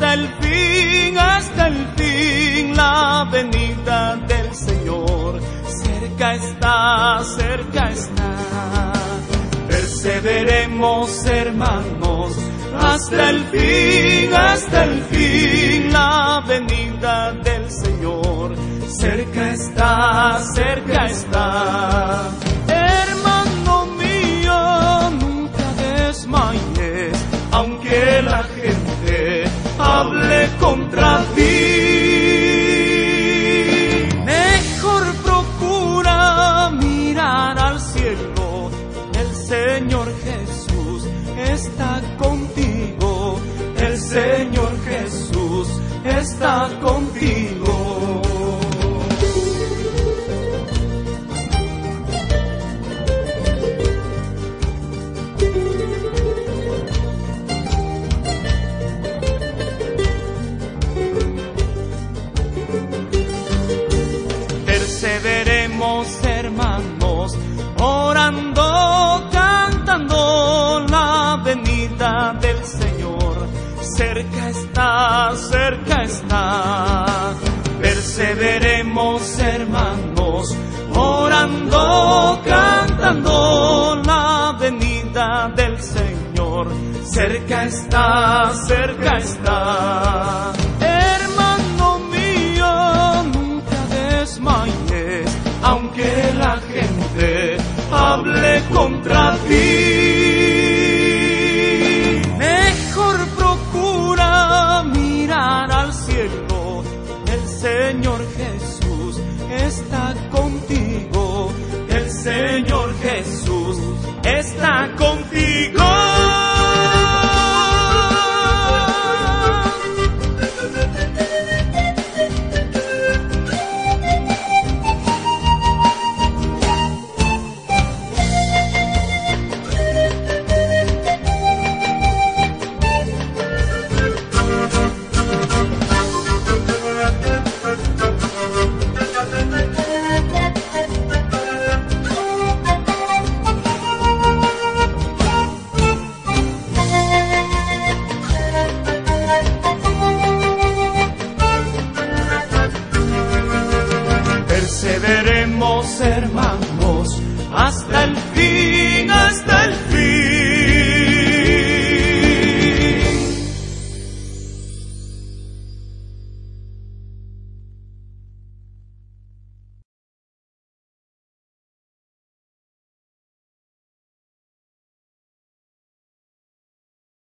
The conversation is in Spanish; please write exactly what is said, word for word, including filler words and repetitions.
hasta el fin, hasta el fin, la venida del Señor. Cerca está, cerca está. Perseveremos, hermanos, hasta el fin, hasta el fin, la venida del Señor. Cerca está, cerca está. Hermano mío, nunca desmayes, aunque la gente hable contra ti. Mejor procura mirar al cielo, el Señor Jesús está contigo, el Señor Jesús está contigo. Perseveremos, hermanos, orando, cantando la venida del Señor. Cerca está, cerca está. Perseveremos, hermanos, orando, cantando la venida del Señor. Cerca está, cerca está. Hermano mío, nunca desmayes, aunque la gente hable contra ti. Mejor procura mirar al cielo, el Señor Jesús está contigo, el Señor Jesús está contigo. Perseveremos, hermanos, hasta el